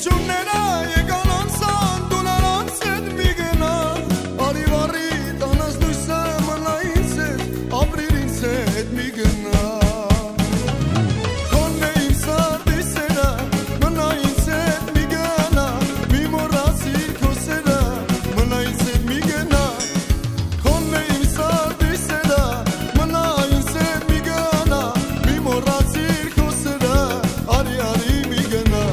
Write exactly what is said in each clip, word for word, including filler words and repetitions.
Ողջունները եկան անցան, դու նրանց հետ մի գնա, արի վարի տանած լույսը մնա ինձ հետ, ապրիր ինձ հետ մի գնա, քոնն է իմ սարդի սերը, մնա ինձ հետ մի գնա, մի մոռացիր քո սերը, մնա ինձ հետ մի գնա, քոնն է իմ սարդի սերը, մնա ինձ հետ մի գնա, մի մոռացիր քո սերը, արի արի մի գնա.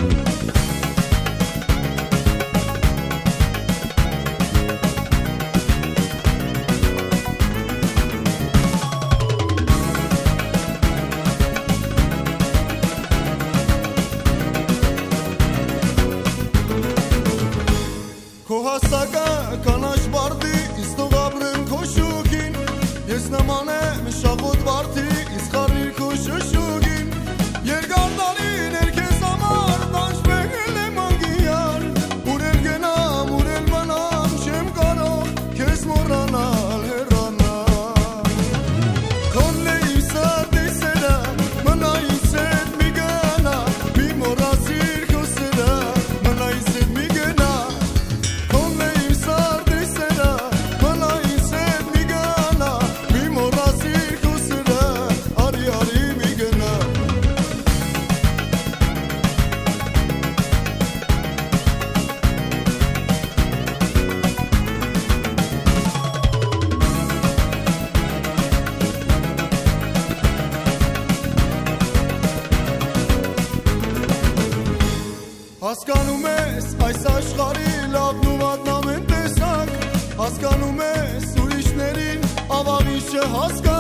Քո հասակը կանաչ բարդի, ինձ թող ապրեմ քո շուքին, ես նման եմ շախոտ վարդի, ինձ խառնիր քո շշուկին, երկար տարիներ քեզ համար տանջվել եմ անգիար, ուր էլ գնամ, ուր էլ մնամ, չեմ կարող քեզ մոռանալ, հեռանալ, քոնն է իմ սրտի սերը, մնա ինձ հետ մի գնա, մի մոռացիր քո սերը, մնա ինձ հետ մի գնա, քոնն է իմ սրտի սերը, մնա ինձ հետ մի գնա, մի մոռացիր քո սերը, արի արի մի գնա. Հասկանում ես այս աշխարհի լավն ու վատն ամեն տեսակ, հասկանում ես ուրիշներին ավաղի չհասկանում